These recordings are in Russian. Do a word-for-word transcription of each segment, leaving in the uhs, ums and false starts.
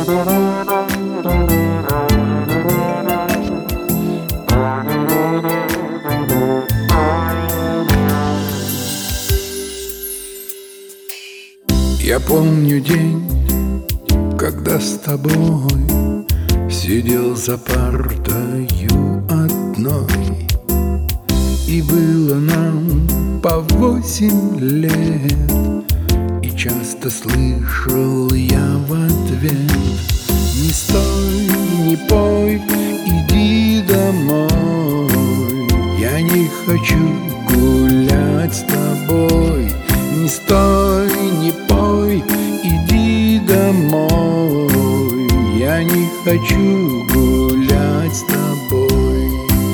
Я помню день, когда с тобой сидел за партою одной, и было нам по восемь лет, и часто слышал я в ответ: не стой, не пой, иди домой, я не хочу гулять с тобой. Не стой, не пой, иди домой, я не хочу гулять с тобой.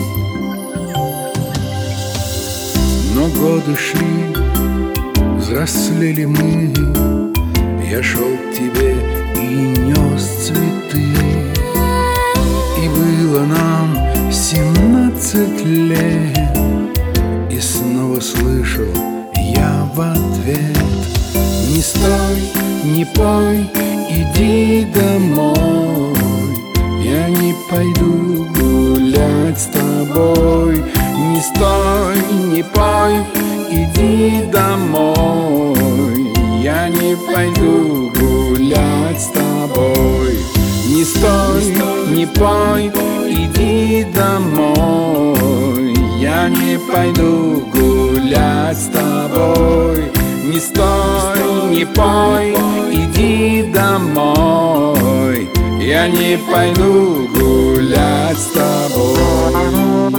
Но годы шли, взрослели мы, я шел к тебе и нес цветы, и было нам семнадцать лет, и снова слышал я в ответ: не стой, не пой, иди домой, я не пойду гулять с тобой. Не стой, не пой, иди домой, я не пойду гулять с тобой. Не стой, не пой, иди домой, я не пойду гулять с тобой. Не стой, не пой, иди домой, я не пойду гулять с тобой.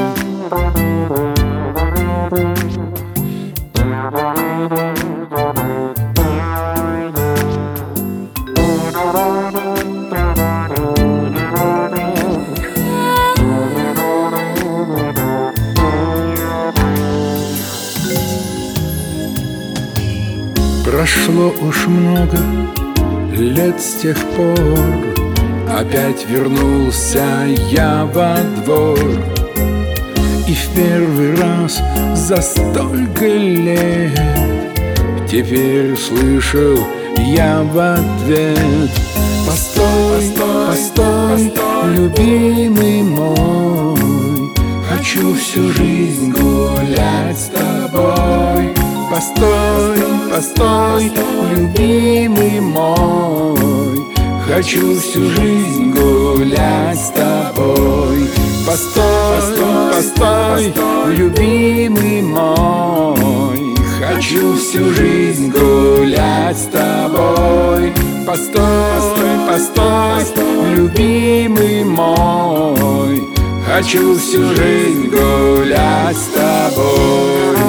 Прошло уж много лет с тех пор, опять вернулся я во двор, и в первый раз за столько лет теперь слышал я в ответ: постой, постой, любимый мой, хочу всю жизнь гулять с тобой. Постой, постой, любимый мой, хочу всю жизнь гулять с тобой. Постой, постой, любимый мой, хочу всю жизнь гулять с тобой. Постой, постой, любимый мой, хочу всю жизнь гулять с тобой.